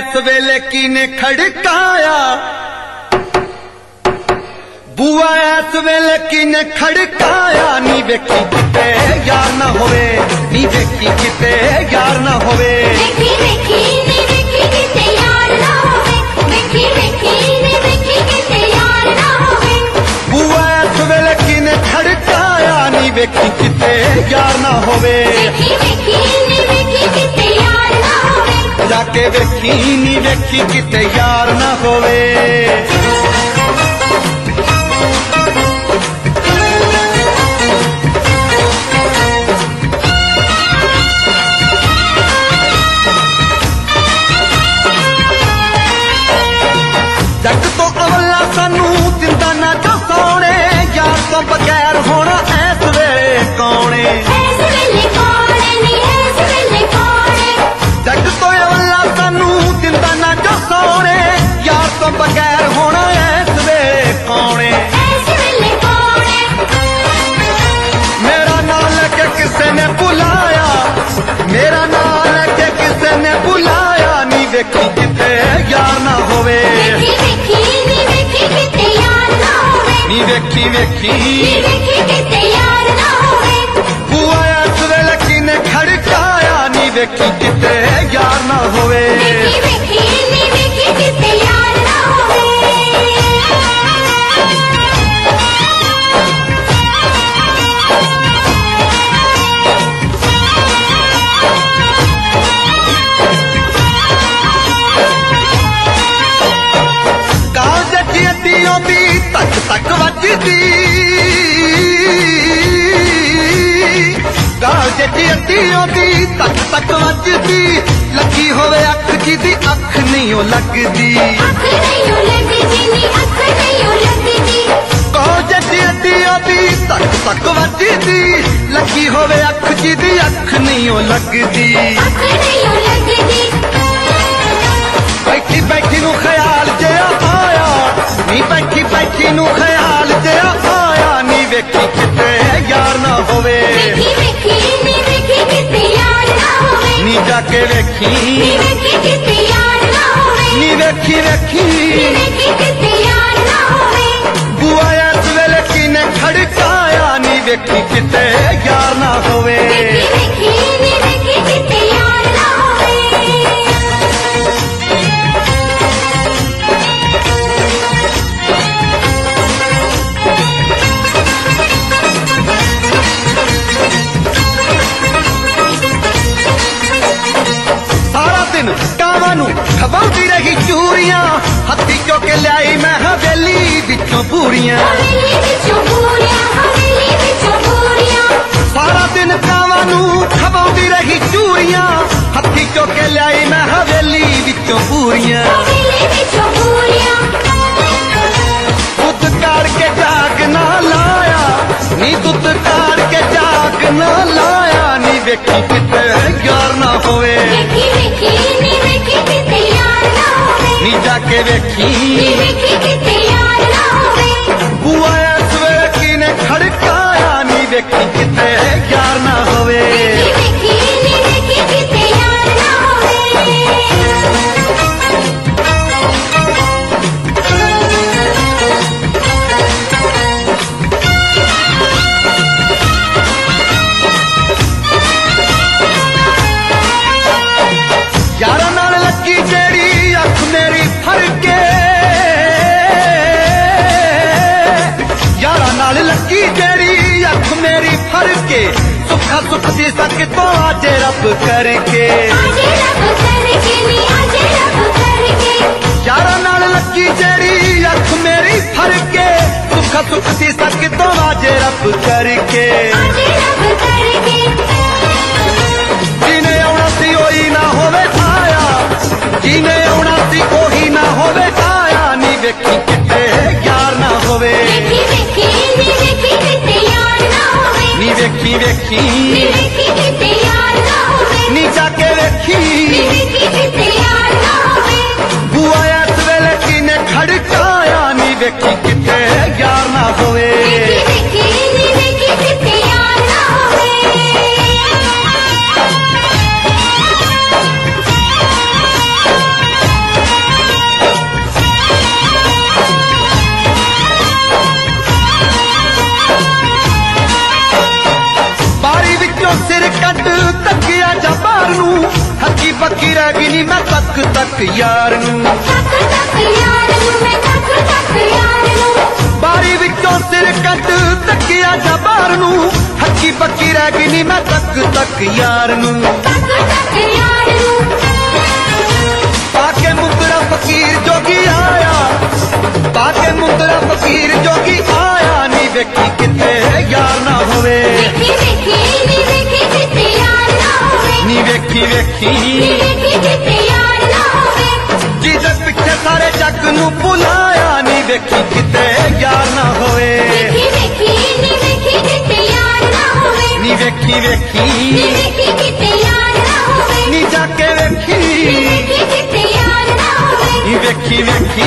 इस वेले किने खड़काया, बुआ इस वेले किने खड़काया, नी वेखी किते यार ना होवे, नी वेखी किते यार ना होवे। वेखी वेखी नी वेखी किते यार ना होवे, वेखी वेखी नी वेखी किते यार ना होवे। बुआ इस वेले किने खड़काया, नी वेखी किते यार ना होवे। वेखी वेखी नी वेखी किते यार ना होवे, जाके वेखी नी वेखी किते यार ना होवे। जग तो अवला सानू दिंदा ना जो सोने, यार तो बगैर होना ऐस वेले कौने। ऐस वेले कौने नी ऐस वेले कौने। जग तो अवला सानू दिंदा ना जो सोने, यार तो बगैर होना ऐस वेले कौने। ऐस वेले कौने। मेरा नाम लेके किसे ने बुलाया, मेरा नाम लेके किसे ने बुलाया, नी वेखी किते यार ना होवे। वेखी वेखी नी वेखी किते यार ना होवे, नी वेखी वेखी नी वेखी किते यार ना होवे। बुआ इस वेले किने खड़काया, नी वेखी किते यार ना होवे। वेखी वेखी नी वेखी किते यार ना होवे। काज जियतियों दी तक तक वजदी, काज जियतियों दी तक तक वजदी, लगी होवे अख जी दी अख नहीं ओ लगदी। अख नहीं ओ लगदी नी अख नहीं ओ लगदी। काज जियतियों दी तक तक वजदी, लगी होवे अख जी दी अख नहीं ओ लगदी। अख नहीं ओ लगदी। बैठी बैठी नू ख्याल जिया आया, नी बैठी बैठी नू ख्याल जिया आया, नी वेखी किते यार ना होवे। वेखी वेखी नी वेखी किते यार ना होवे, नी जाके वेखी नी वेखी किते यार ना होवे। नी वेखी वेखी नी वेखी किते यार ना होवे। बुआ इस वेले किने खड़काया, नी वेखी किते यार ना होवे। वेखी वेखी नी वेखी किते यार ना होवे। सारा दिन कावां नू खवाउंदी रही चूरियां, हत्थी चो के ल्याई मैं हवेली विचों पूरियां। हवेली विचों पूरियां, हवेली विचों पूरियां। सारा दिन कावां नू खवाउंदी रही चूरियां, हत्थी चो के ल्याई मैं हवेली विचों पूरियां। हवेली विचों पूरियां। दुध काढ़ के जाग ना लाया, नी दुध काढ़ के जाग ना लाया, नी वेखी किते यार ना होवे। वेखी वेखी नी वेखी किते यार ना होवे, नी जाके वेखी नी वेखी किते यार ना होवे। बुआ इस वेले किने खड़काया, नी वेखी किते यार ना होवे। वेखी वेखी नी वेखी किते यार ना होवे। यारा नाल लगी जेड़ी अख मेरी फड़ के, यारा नाल लगी जेड़ी अख मेरी फड़ के, सुखा सुख दी सक तो आजे रब करके। आजे रब करके नी आजे रब करके। यारा नाल लगी जेड़ी अख मेरी फड़ के, सुखा सुख दी सक तो आजे रब करके। आजे रब करके। जिने आउणा सी ओही ना होवे आया, जिने आउणा सी ओही ना होवे आया, नी वेखी किते यार ना होवे। वेखी वेखी नी वेखी किते यार ना होवे, नी वेखी वेखी नी वेखी किते यार ना होवे। नी जाके वेखी नी वेखी किते यार ना होवे। बुआ इस वेले किने खड़काया, नी वेखी किते यार ना होवे। वेखी वेखी नी वेखी किते यार ना होवे। ਕੱਢ ਤੱਕਿਆ ਜਾ ਬਾਹਰ ਨੂੰ ਹੱਕੀ ਬੱਕੀ ਰਹਿ ਗਈ ਨੀ ਮੈਂ ਤੱਕ ਤੱਕ ਯਾਰ ਨੂੰ ਤੱਕ ਤੱਕ ਯਾਰ ਨੂੰ ਮੈਂ ਤੱਕ ਤੱਕ ਯਾਰ ਨੂੰ ਬਾਰੀ ਵਿੱਚੋਂ ਸਿਰ ਕੱਢ ਤੱਕਿਆ ਜਾ ਬਾਹਰ ਨੂੰ ਹੱਕੀ ਬੱਕੀ ਰਹਿ ਗਈ ਨੀ ਮੈਂ ਤੱਕ ਤੱਕ ਯਾਰ ਨੂੰ ਤੱਕ ਤੱਕ ਯਾਰ ਨੂੰ ਪਾ ਕੇ ਮੁੰਦਰਾ ਫਕੀਰ ਜੋਗੀ ਆਇਆ ਪਾ ਕੇ ਮੁੰਦਰਾ ਫਕੀਰ ਜੋਗੀ ਆਇਆ ਨੀ ਵੇਖੀ ਕਿਤੇ ਯਾਰ ਨਾ ਹੋਵੇ ਵੇਖੀ ਵੇਖੀ ਨੀ ਵੇਖੀ ਕਿਤੇ ਯਾਰ ਨਾ ਹੋਵੇ ਨੀ ਵੇਖੀ ਵੇਖੀ ਨੀ ਵੇਖੀ ਕਿਤੇ ਯਾਰ ਨਾ ਹੋਵੇ ਜਿਹਦੇ ਪਿੱਛੇ ਸਾਰੇ ਜੱਗ ਨੂੰ ਭੁਲਾਇਆ ਨੀ ਵੇਖੀ ਕਿਤੇ ਯਾਰ ਨਾ ਹੋਵੇ ਵੇਖੀ ਵੇਖੀ ਨੀ ਵੇਖੀ ਕਿਤੇ ਯਾਰ ਨਾ ਹੋਵੇ ਨੀ ਵੇਖੀ ਵੇਖੀ ਨੀ ਵੇਖੀ ਕਿਤੇ ਯਾਰ ਨਾ ਹੋਵੇ ਨੀ ਜਾ ਕੇ ਵੇਖੀ ਨੀ ਵੇਖੀ ਕਿਤੇ ਯਾਰ ਨਾ ਹੋਵੇ ਨੀ ਵੇਖੀ ਵੇਖੀ